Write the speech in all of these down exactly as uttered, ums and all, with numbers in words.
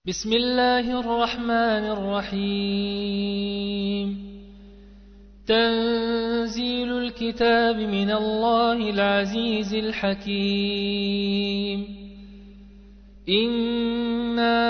بسم الله الرحمن الرحيم تنزيل الكتاب من الله العزيز الحكيم إنا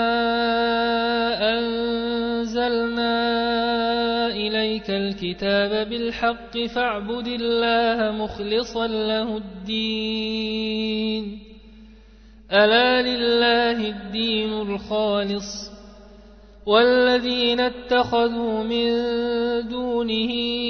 أنزلنا إليك الكتاب بالحق فاعبد الله مخلصا له الدين ألا لله الدين الخالص والذين اتخذوا من دونه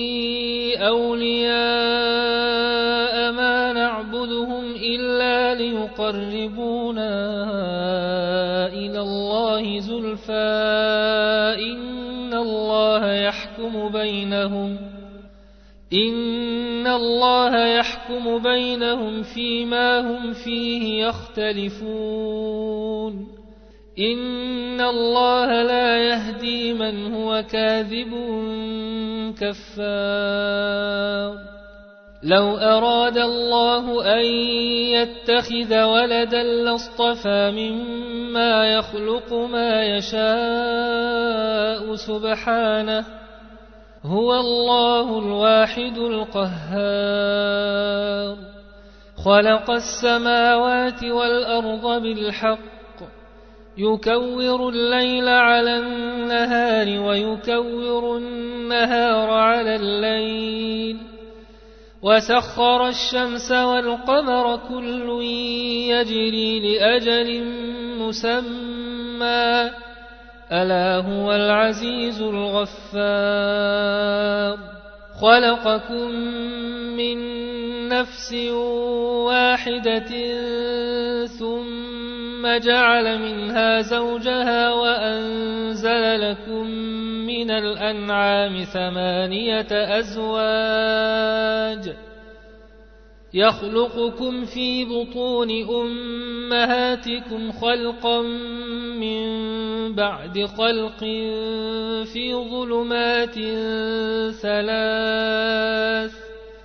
أولياء ما نعبدهم إلا ليقربونا إلى الله زلفى إن الله يحكم بينهم إن الله يحكم بينهم فيما هم فيه يختلفون إن الله لا يهدي من هو كاذب كفار لو أراد الله أن يتخذ ولدا لاصطفى مما يخلق ما يشاء سبحانه هو الله الواحد القهار خلق السماوات والأرض بالحق يكور الليل على النهار ويكور النهار على الليل وسخر الشمس والقمر كل يجري لأجل مسمى ألا هو العزيز الغفار خلقكم من نفس واحدة ثم جعل منها زوجها وأنزل لكم من الأنعام ثمانية أزواج يخلقكم في بطون أمهاتكم خلقا من بعد خلق في ظلمات ثلاث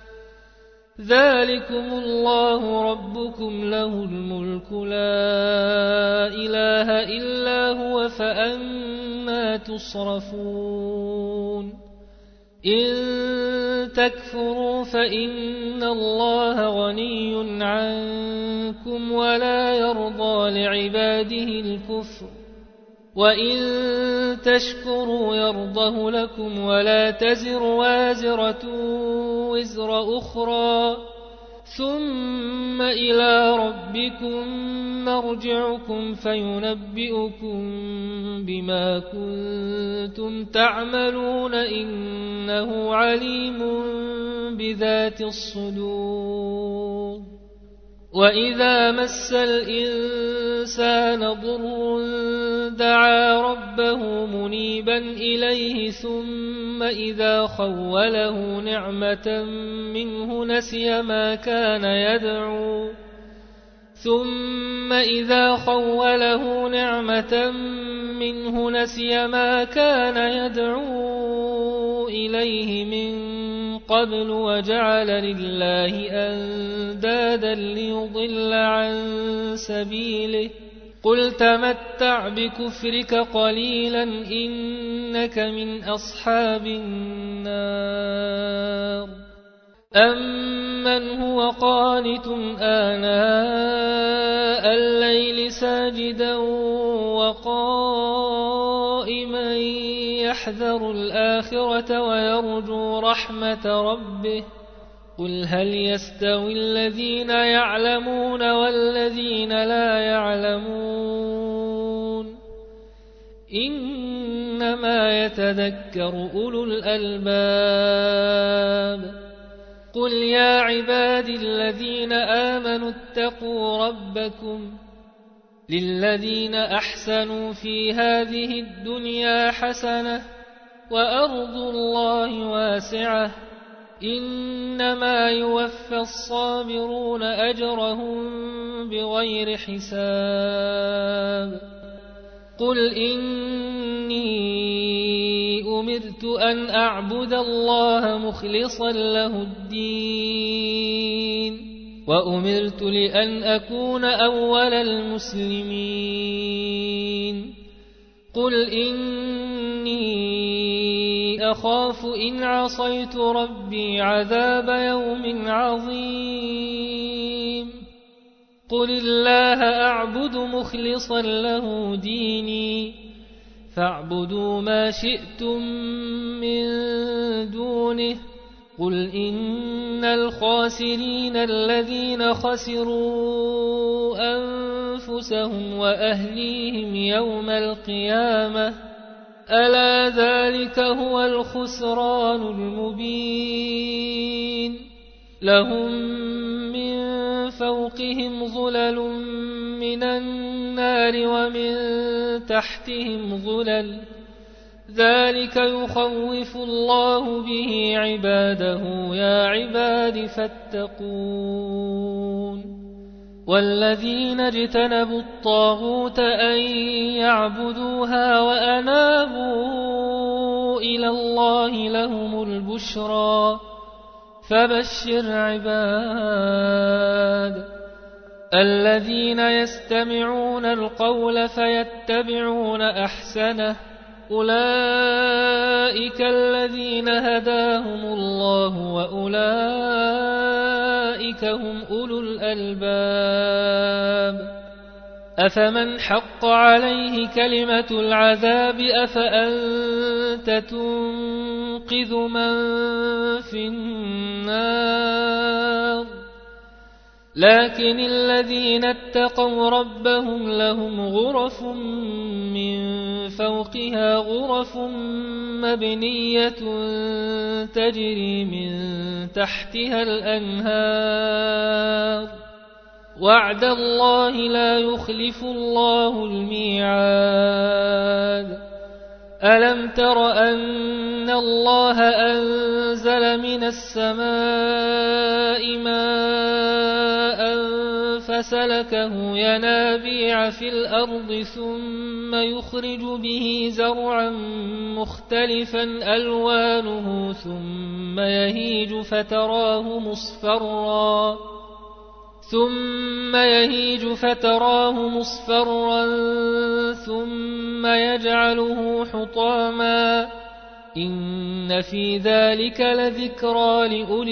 ذلكم الله ربكم له الملك لا إله إلا هو فأنى تصرفون إن تكفروا فإن الله غني عنكم ولا يرضى لعباده الكفر وإن تشكروا يرضه لكم ولا تزر وازرة وزر أخرى ثم إلى ربكم مرجعكم فينبئكم بما كنتم تعملون إنه عليم بذات الصدور وإذا مس الإنسان ضر دعا ربه منيبا إليه ثم إذا خوله نعمة منه نسي ما كان يدعو ثم إذا خوله نعمة منه نسي ما كان يدعو إليه من قبل وجعل لله أندادا ليضل عن سبيله قل تمتع بكفرك قليلا إنك من أصحاب النار أمن هو قانت آناء الليل ساجدا وقائما يحذر الآخرة ويرجو رحمة ربه قل هل يستوي الذين يعلمون والذين لا يعلمون إنما يتذكر أولو الألباب قل يا عبادي الذين آمنوا اتقوا ربكم للذين أحسنوا في هذه الدنيا حسنة وأرض الله واسعة إنما يوفى الصابرون أجرهم بغير حساب قل إني أمرت أن أعبد الله مخلصا له الدين وأمرت لأن أكون أول المسلمين قل إني أخاف إن عصيت ربي عذاب يوم عظيم قل الله أعبد مخلصا له ديني فاعبدوا ما شئتم من دونه قل إن الخاسرين الذين خسروا أنفسهم وأهليهم يوم القيامة ألا ذلك هو الخسران المبين لهم من فوقهم ظلل من النار ومن تحتهم ظلل ذلك يخوف الله به عباده يا عباد فاتقون والذين اجتنبوا الطاغوت أن يعبدوها وأنابوا إلى الله لهم البشرى فبشر عباد الذين يستمعون القول فيتبعون أحسنه أولئك الذين هداهم الله وأولئك هم أولو الألباب أفمن حق عليه كلمة العذاب أفأنت تنقذ من في النار لكن الذين اتقوا ربهم لهم غرف من فوقها غرف مبنية تجري من تحتها الأنهار وعد الله لا يخلف الله الميعاد ألم تر أن الله أنزل من السماء ماء فسلكه ينابيع في الأرض ثم يخرج به زرعا مختلفا ألوانه ثم يهيج فتراه مصفرا ثم يهيج فتراه مصفرا ثم يجعله حطاما إن في ذلك لذكرى لأولي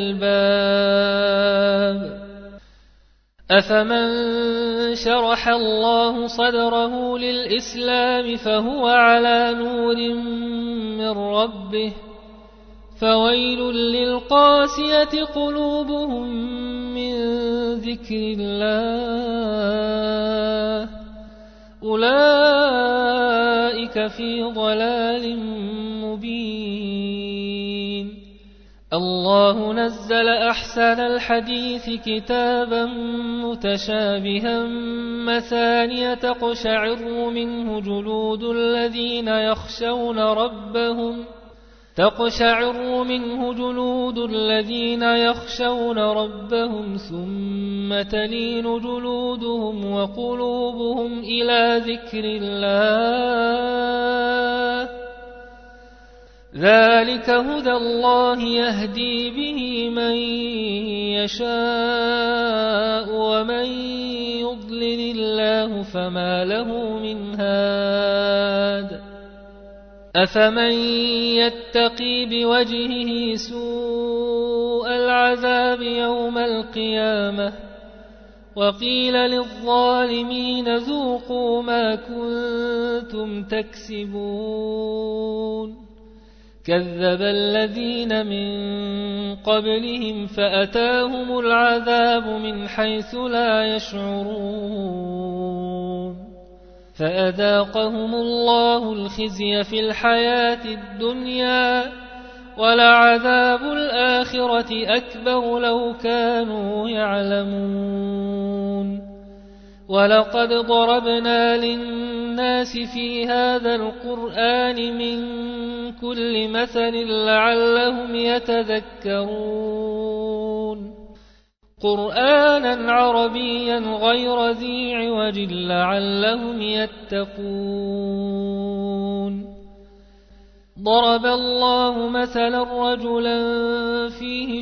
الألباب أفمن شرح الله صدره للإسلام فهو على نور من ربه فويل للقاسية قلوبهم من ذكر الله أولئك في ضلال مبين الله نزل أحسن الحديث كتابا متشابها مثانية تقشعر منه جلود الذين يخشون ربهم تقشعر منه جلود الذين يخشون ربهم ثم تلين جلودهم وقلوبهم إلى ذكر الله ذلك هدى الله يهدي به من يشاء ومن يضلل الله فما له من هاد أفمن يتقي بوجهه سوء العذاب يوم القيامة وقيل للظالمين ذوقوا ما كنتم تكسبون كذب الذين من قبلهم فأتاهم العذاب من حيث لا يشعرون فأذاقهم الله الخزي في الحياة الدنيا ولعذاب الآخرة أكبر لو كانوا يعلمون ولقد ضربنا للناس في هذا القرآن من كل مثل لعلهم يتذكرون قرآنا عربيا غير ذي عوج لعلهم يتقون ضرب الله مثلا رجلا فيه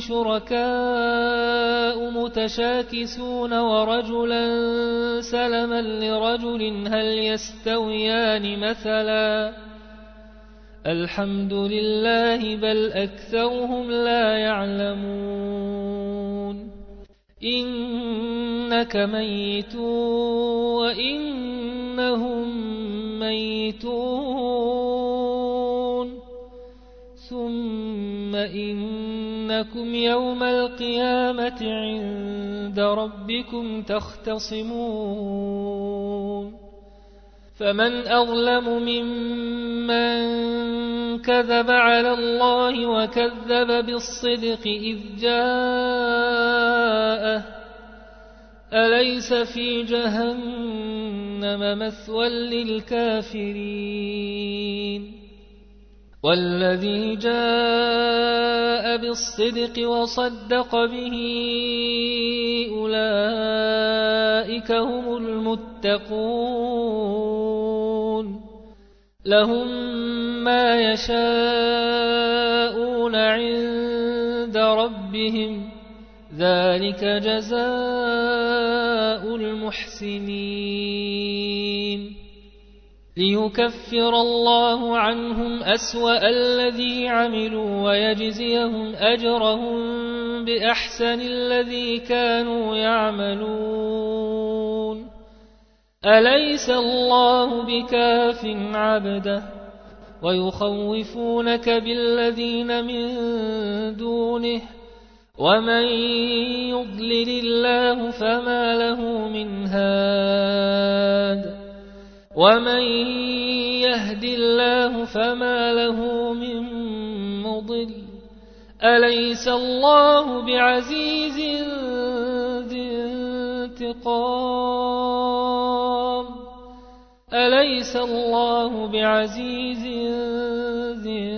شركاء متشاكسون ورجلا سلما لرجل هل يستويان مثلا الحمد لله بل أكثرهم لا يعلمون إنك ميت وإنهم ميتون ثم إنكم يوم القيامة عند ربكم تختصمون فمن أظلم ممن كذب على الله وكذب بالصدق إذ جاءه أليس في جهنم مثوى للكافرين والذي جاء بالصدق وصدق به أولئك هم المتقون لهم ما يشاءون عند ربهم ذلك جزاء المحسنين ليكفر الله عنهم أسوأ الذي عملوا ويجزيهم أجرهم بأحسن الذي كانوا يعملون أليس الله بكاف عبده ويخوفونك بالذين من دونه ومن يضلل الله فما له من هاد ومن يهد الله فما له من مضل أليس الله بعزيز ذي انتقام أليس الله بعزيز ذي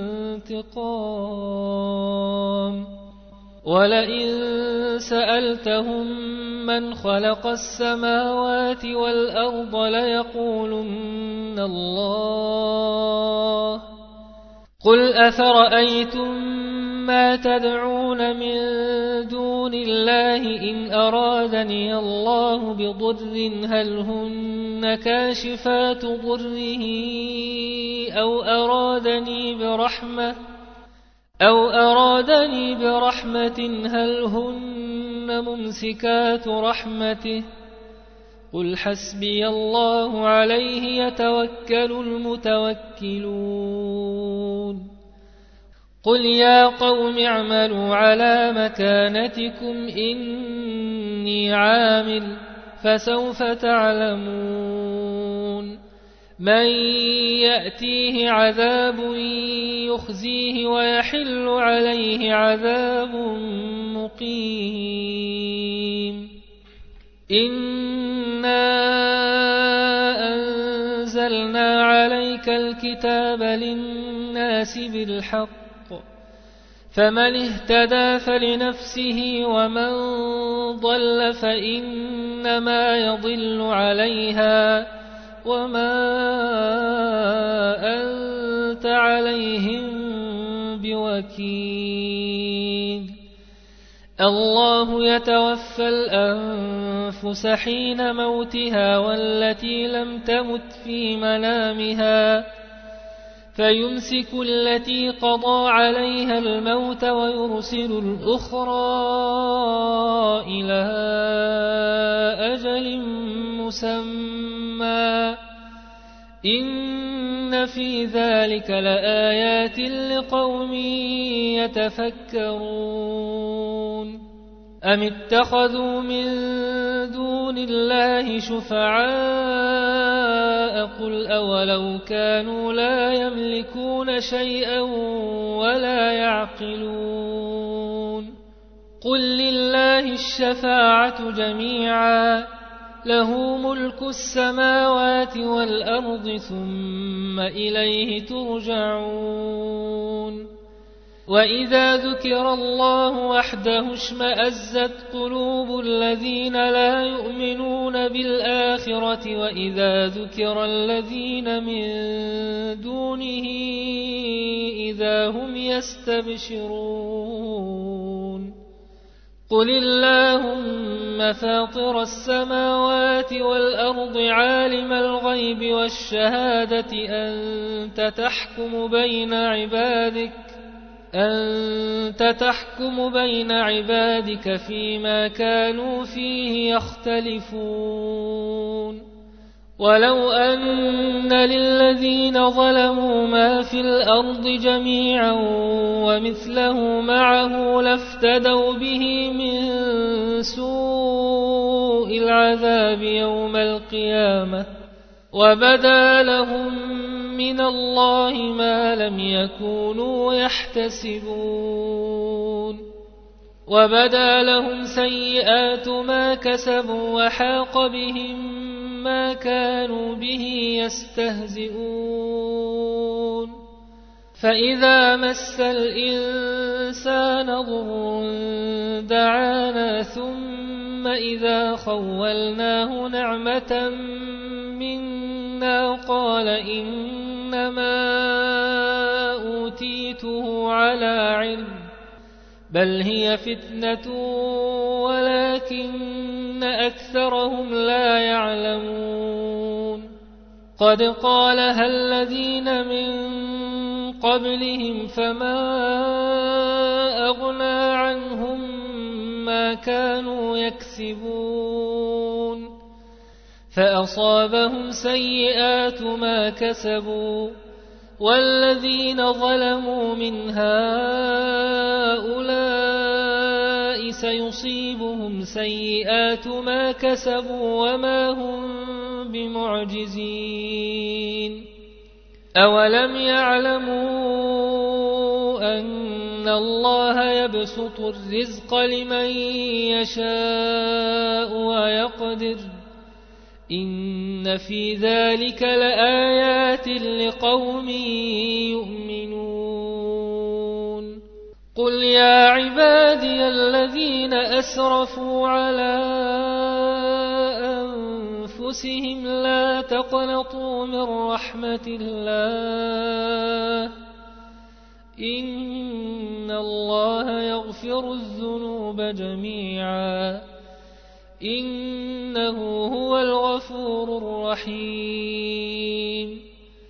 انتقام ولئن سألتهم من خلق السماوات والأرض ليقولن الله قل أفرأيتم ما تدعون من دون الله إن أرادني الله بضر هل هن كاشفات ضره أو أرادني برحمة أو أرادني برحمة هل هن ممسكات رحمته قل حسبي الله عليه يتوكل المتوكلون قل يا قوم اعملوا على مكانتكم إني عامل فسوف تعلمون من يأتيه عذاب يخزيه ويحل عليه عذاب مقيم إنا أنزلنا عليك الكتاب للناس بالحق فمن اهتدى فلنفسه ومن ضل فإنما يضل عليها وما أنت عليهم بوكيل الله يتوفى الأنفس حين موتها والتي لم تمت في منامها فيمسك التي قضى عليها الموت ويرسل الأخرى إلى أجل مسمى إن في ذلك لآيات لقوم يتفكرون أم اتخذوا من دون الله شفعاء قل أولو كانوا لا يملكون شيئا ولا يعقلون قل لله الشفاعة جميعا له ملك السماوات والأرض ثم إليه ترجعون وإذا ذكر الله وحده اشمأزت قلوب الذين لا يؤمنون بالآخرة وإذا ذكر الذين من دونه إذا هم يستبشرون قل اللهم فاطر السماوات والأرض عالم الغيب والشهادة أنت تحكم بين عبادك أنت تحكم بين عبادك فيما كانوا فيه يختلفون ولو أن للذين ظلموا ما في الأرض جميعا ومثله معه لافتدوا به من سوء العذاب يوم القيامة وبدا لهم من الله ما لم يكونوا يحتسبون وبدا لهم سيئات ما كسبوا وحاق بهم ما كانوا به يستهزئون فإذا مس الإنسان ضر دعانا ثم إذا خولناه نعمة منا قال إنما أوتيته على علم بل هي فتنة ولكن أكثرهم لا يعلمون قد قالها الذين من قبلهم فما أغنى عنهم ما كانوا يكسبون فأصابهم سيئات ما كسبوا والذين ظلموا من هؤلاء سيصيبهم سيئات ما كسبوا وما هم بمعجزين أولم يعلموا أن الله يبسط الرزق لمن يشاء ويقدر إن في ذلك لآيات لقوم يؤمنون قل يا عبادي الذين أسرفوا على أنفسهم لا تقنطوا من رحمة الله إن الله يغفر الذنوب جميعا إنه هو الغفور الرحيم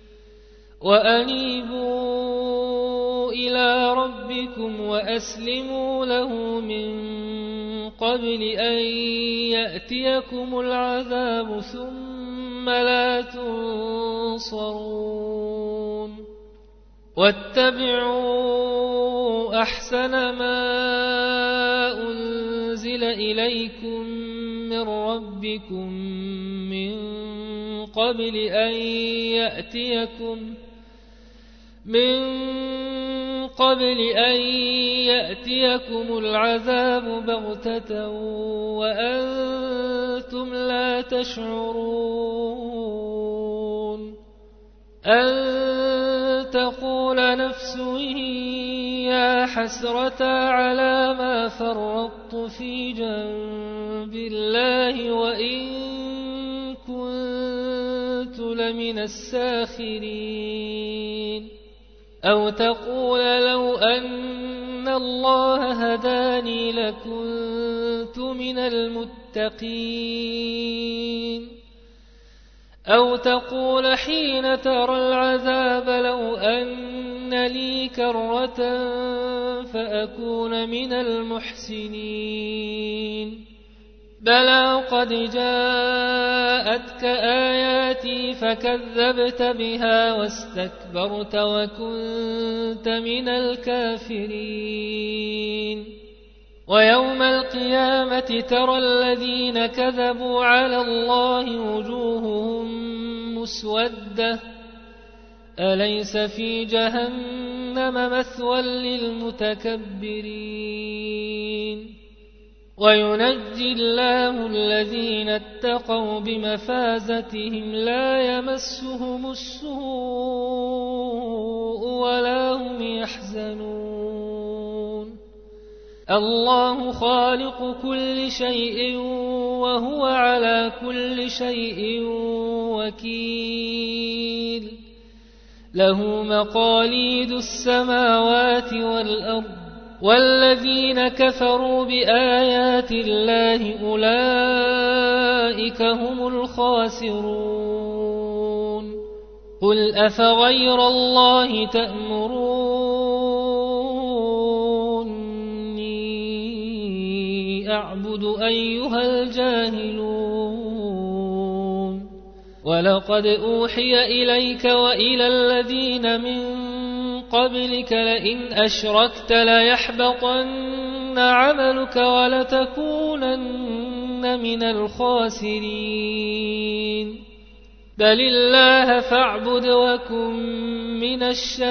وأنيبوا إلى ربكم وأسلموا له من قبل أن يأتيكم العذاب ثم لا تنصرون واتبعوا أحسن ما أنزل إليكم من ربكم من قبل أن يأتيكم من قبل أن يأتيكم العذاب بغتة وأنتم لا تشعرون أن تقول نفس يا حسرة على ما فرطت في جنب الله وإن كنت لمن الساخرين أو تقول لو أن الله هداني لكنت من المتقين أو تقول حين ترى العذاب لو أن لي كرة فأكون من المحسنين بلى قد جاءتك آياتي فكذبت بها واستكبرت وكنت من الكافرين ويوم القيامة ترى الذين كذبوا على الله وجوههم مسودة أليس في جهنم مثوى للمتكبرين وينجي الله الذين اتقوا بمفازتهم لا يمسهم السوء ولا هم يحزنون الله خالق كل شيء وهو على كل شيء وكيل له مقاليد السماوات والأرض والذين كفروا بآيات الله أولئك هم الخاسرون قل أفغير الله تأمروني أعبد أيها الجاهلون ولقد أوحي إليك وإلى الذين من قبلك لئن أشركت ليحبطن عملك ولتكونن من الخاسرين بل الله فاعبد وكن من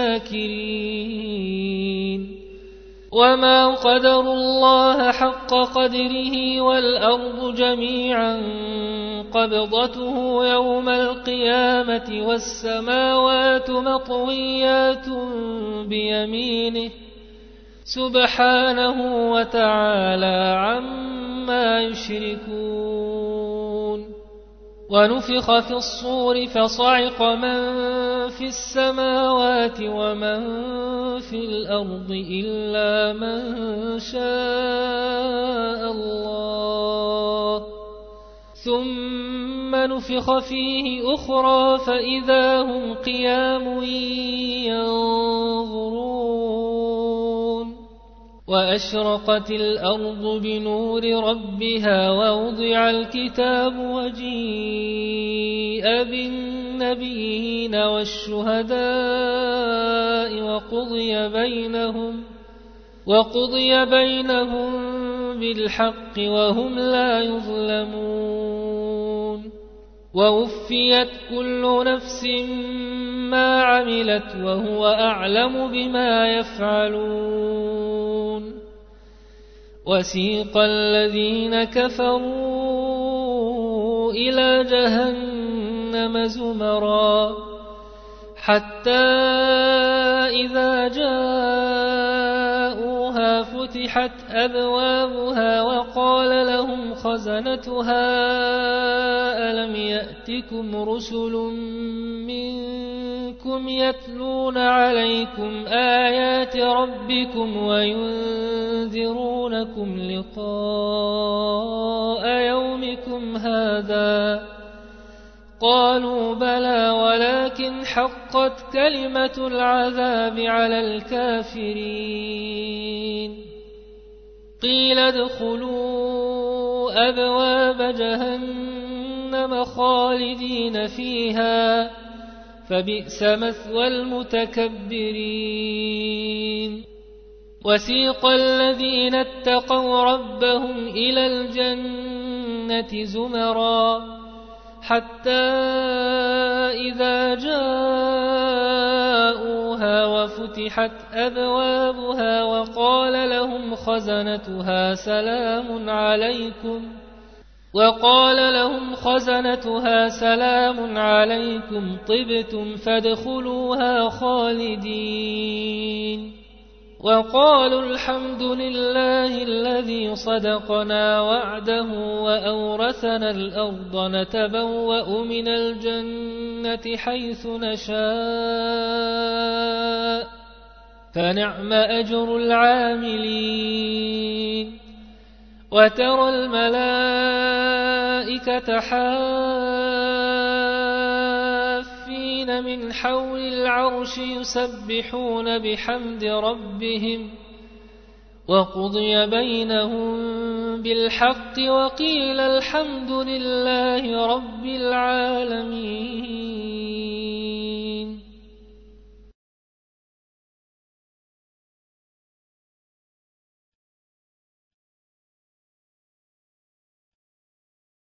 الشاكرين وما قدروا الله حق قدره والأرض جميعا قبضته يوم القيامة والسماوات مطويات بيمينه سبحانه وتعالى عما يشركون ونفخ في الصور فصعق من في السماوات ومن في الأرض إلا من شاء الله ثم نفخ فيه أخرى فإذا هم قيام ينظرون وأشرقت الأرض بنور ربها ووضع الكتاب وجيء بالنبيين والشهداء وقضي بينهم وقضي بينهم بالحق وهم لا يظلمون ووفيت كل نفس ما عملت وهو أعلم بما يفعلون وسيق الذين كفروا إلى جهنم زمرا حتى إذا جاءوها فتحت أبوابها وقال لهم خزنتها ألم يأتكم رسل منكم يتلون عليكم آيات ربكم وينذرونكم لقاء يومكم هذا قالوا بلى ولكن حقت كلمة العذاب على الكافرين قيل ادخلوا أبواب جهنم خالدين فيها فبئس مثوى المتكبرين وسيق الذين اتقوا ربهم إلى الجنة زمرا حتى إذا جاءوها وفتحت أبوابها وقال لهم خزنتها سلام عليكم وقال لهم خزنتها سلام عليكم طبتم فادخلوها خالدين وقالوا الحمد لله الذي صدقنا وعده وأورثنا الأرض نتبوأ من الجنة حيث نشاء فنعم أجر العاملين وترى الملائكة حافين من حول العرش يسبحون بحمد ربهم وقضي بينهم بالحق وقيل الحمد لله رب العالمين.